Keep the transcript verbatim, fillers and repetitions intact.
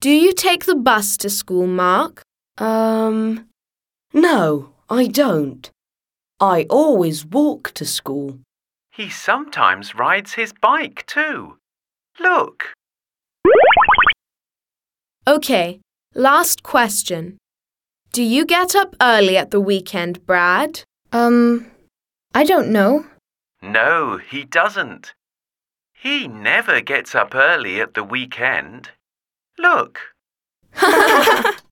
Do you take the bus to school, Mark? Um, no, I don't. I always walk to school. He sometimes rides his bike too. Look. Okay, last question. Do you get up early at the weekend, Brad? Um, I don't know. No, he doesn't. He never gets up early at the weekend. Look.